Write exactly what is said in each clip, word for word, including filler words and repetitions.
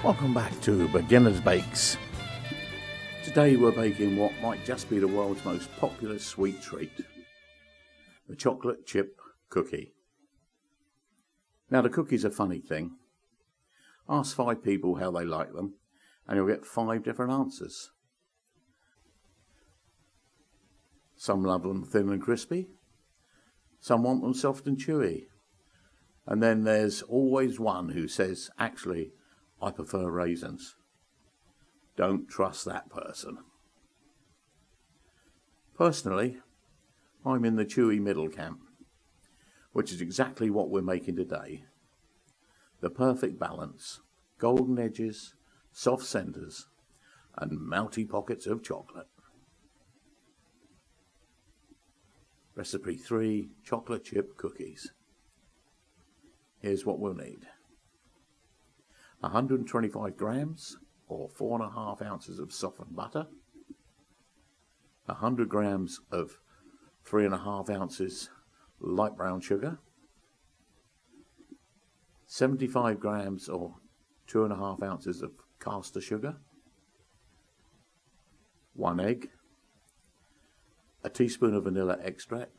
Welcome back to Beginner's Bakes. Today we're baking what might just be the world's most popular sweet treat, the chocolate chip cookie. Now the cookie's a funny thing. Ask five people how they like them and you'll get five different answers. Some love them thin and crispy, some want them soft and chewy, and then there's always one who says, actually, I prefer raisins. Don't trust that person. Personally, I'm in the chewy middle camp, which is exactly what we're making today. The perfect balance, golden edges, soft centres, and melty pockets of chocolate. Recipe three, chocolate chip cookies. Here's what we'll need. one hundred twenty-five grams or four and a half ounces of softened butter, one hundred grams of three and a half ounces light brown sugar, seventy-five grams or two and a half ounces of caster sugar, one egg, a teaspoon of vanilla extract,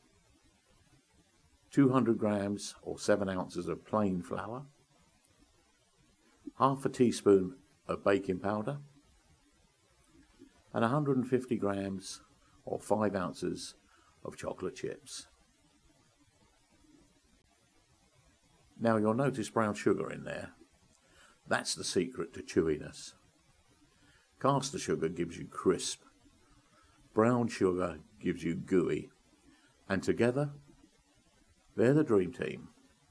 two hundred grams or seven ounces of plain flour, half a teaspoon of baking powder, and one hundred fifty grams or five ounces of chocolate chips. Now you'll notice brown sugar in there. That's the secret to chewiness. Caster sugar gives you crisp. Brown sugar gives you gooey. And together, they're the dream team.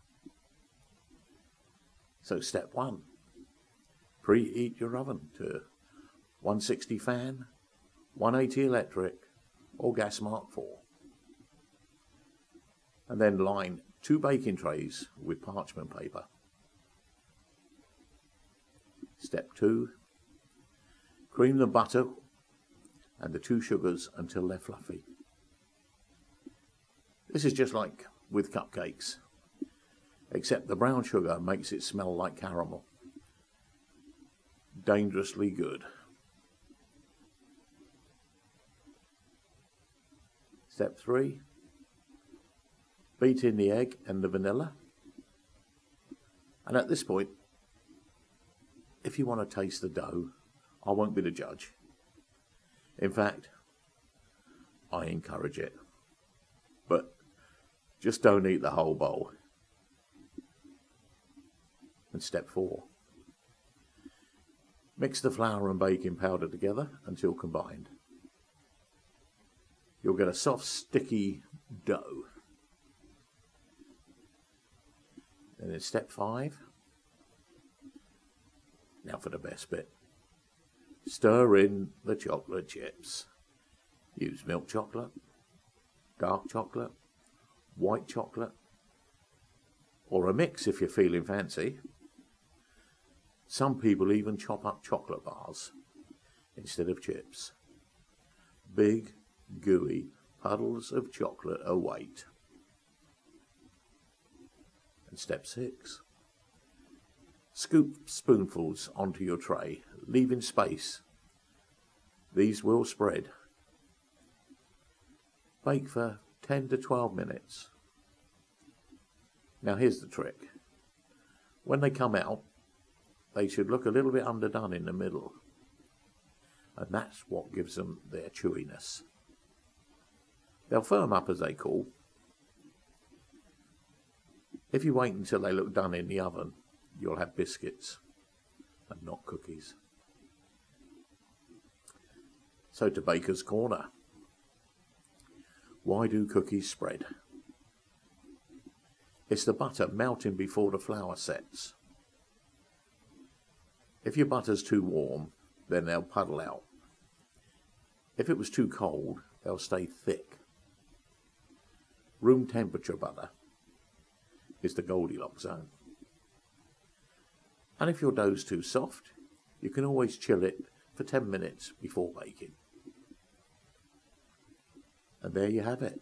So step one. Preheat your oven to one sixty fan, one eighty electric, or gas mark four. And then line two baking trays with parchment paper. Step two. Cream the butter and the two sugars until they're fluffy. This is just like with cupcakes, except the brown sugar makes it smell like caramel. Dangerously good. Step three. Beat in the egg and the vanilla. And at this point, if you want to taste the dough, I won't be the judge. In fact, I encourage it. But just don't eat the whole bowl. And step four. Mix the flour and baking powder together until combined. You'll get a soft, sticky dough. And then step five. Now for the best bit. Stir in the chocolate chips. Use milk chocolate, dark chocolate, white chocolate, or a mix if you're feeling fancy. Some people even chop up chocolate bars instead of chips. Big, gooey puddles of chocolate await. And step six. Scoop spoonfuls onto your tray, leaving space. These will spread. Bake for ten to twelve minutes. Now here's the trick. When they come out, they should look a little bit underdone in the middle. And that's what gives them their chewiness. They'll firm up as they cool. If you wait until they look done in the oven, you'll have biscuits and not cookies. So to Baker's Corner. Why do cookies spread? It's the butter melting before the flour sets. If your butter's too warm, then they'll puddle out. If it was too cold, they'll stay thick. Room temperature butter is the Goldilocks zone. And if your dough's too soft, you can always chill it for ten minutes before baking. And there you have it.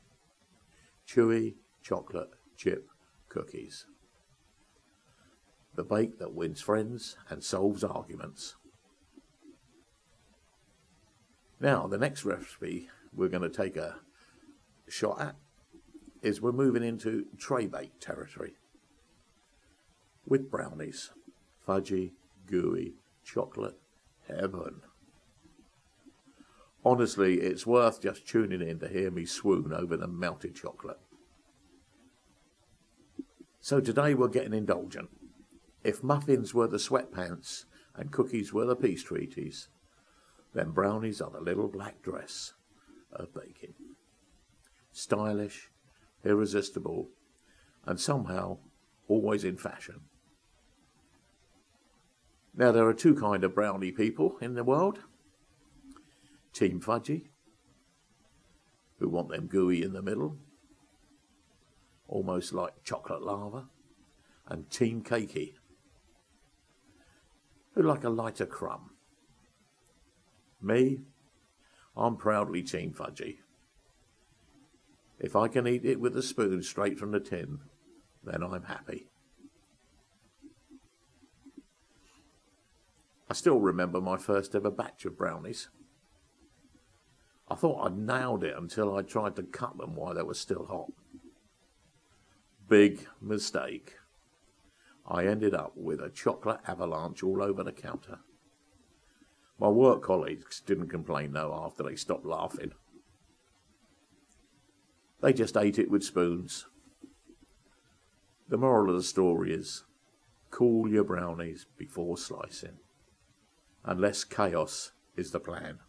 Chewy chocolate chip cookies. the bake that wins friends and solves arguments. Now, the next recipe we're going to take a shot at is we're moving into tray bake territory with brownies. Fudgy, gooey, chocolate heaven. Honestly, it's worth just tuning in to hear me swoon over the melted chocolate. So today we're getting indulgent. If muffins were the sweatpants and cookies were the peace treaties, then brownies are the little black dress of baking. Stylish, irresistible, and somehow always in fashion. Now, there are two kind of brownie people in the world. Team Fudgy, who want them gooey in the middle, almost like chocolate lava, and Team Cakey, who like a lighter crumb. Me, I'm proudly Team Fudgy. If I can eat it with a spoon straight from the tin, then I'm happy. I still remember my first ever batch of brownies. I thought I'd nailed it until I tried to cut them while they were still hot. Big mistake. I ended up with a chocolate avalanche all over the counter. My work colleagues didn't complain though after they stopped laughing. They just ate it with spoons. The moral of the story is, cool your brownies before slicing, unless chaos is the plan.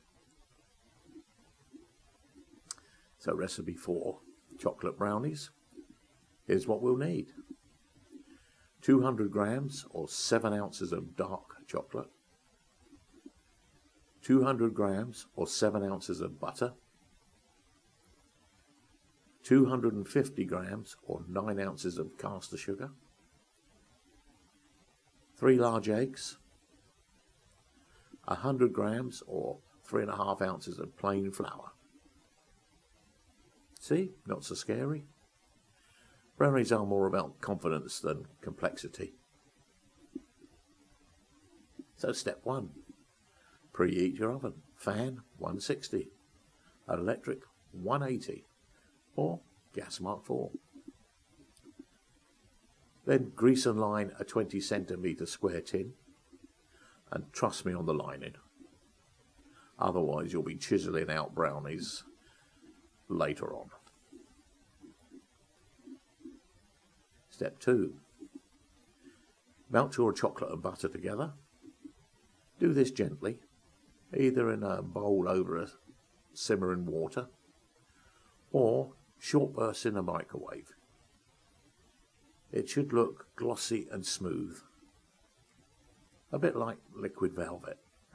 So recipe four, chocolate brownies. Here's what we'll need. two hundred grams or seven ounces of dark chocolate. two hundred grams or seven ounces of butter. two hundred fifty grams or nine ounces of caster sugar. Three large eggs. one hundred grams or three and a half ounces of plain flour. See, not so scary. Brownies are more about confidence than complexity. So step one, preheat your oven. Fan one sixty, electric one eighty, or gas mark four. Then grease and line a twenty centimetre square tin, and trust me on the lining. Otherwise you'll be chiselling out brownies later on. Step two, melt your chocolate and butter together. Do this gently, either in a bowl over a simmering water, or short bursts in a microwave. It should look glossy and smooth, a bit like liquid velvet.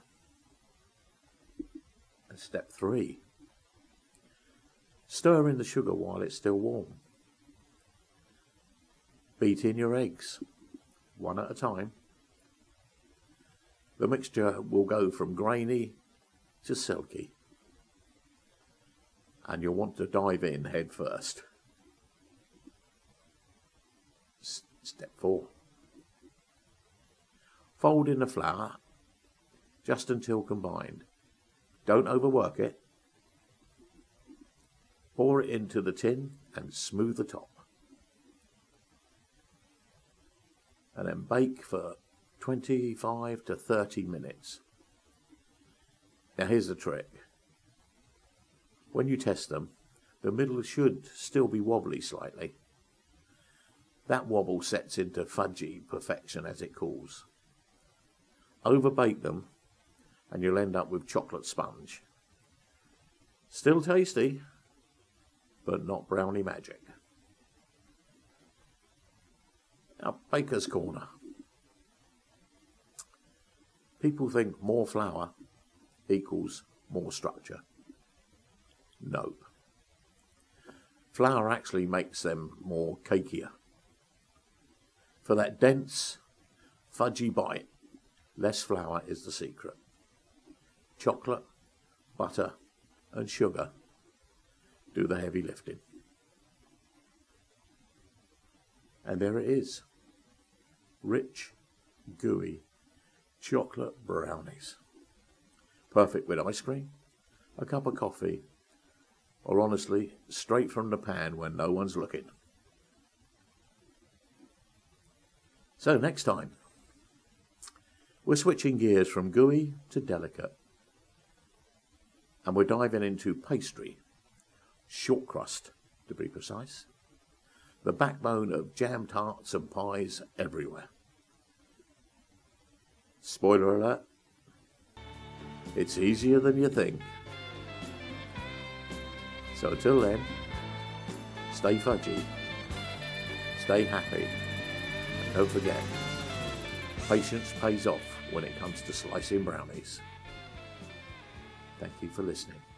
And step three, stir in the sugar while it's still warm. Beat in your eggs, one at a time. The mixture will go from grainy to silky, and you'll want to dive in head first. S- step four, fold in the flour just until combined. Don't overwork it. Pour it into the tin and smooth the top. And then bake for twenty-five to thirty minutes. Now here's the trick. When you test them, the middle should still be wobbly slightly. That wobble sets into fudgy perfection as it cools. Overbake them and you'll end up with chocolate sponge. Still tasty, but not brownie magic. Now, Baker's Corner. People think more flour equals more structure. Nope. Flour actually makes them more cakier. For that dense, fudgy bite, less flour is the secret. Chocolate, butter, and sugar do the heavy lifting. And there it is. Rich, gooey chocolate brownies. Perfect with ice cream, a cup of coffee, or honestly, straight from the pan when no one's looking. So next time, we're switching gears from gooey to delicate. And we're diving into pastry, short crust to be precise, the backbone of jam tarts and pies everywhere. Spoiler alert, it's easier than you think. So until then, stay fudgy, stay happy, and don't forget, patience pays off when it comes to slicing brownies. Thank you for listening.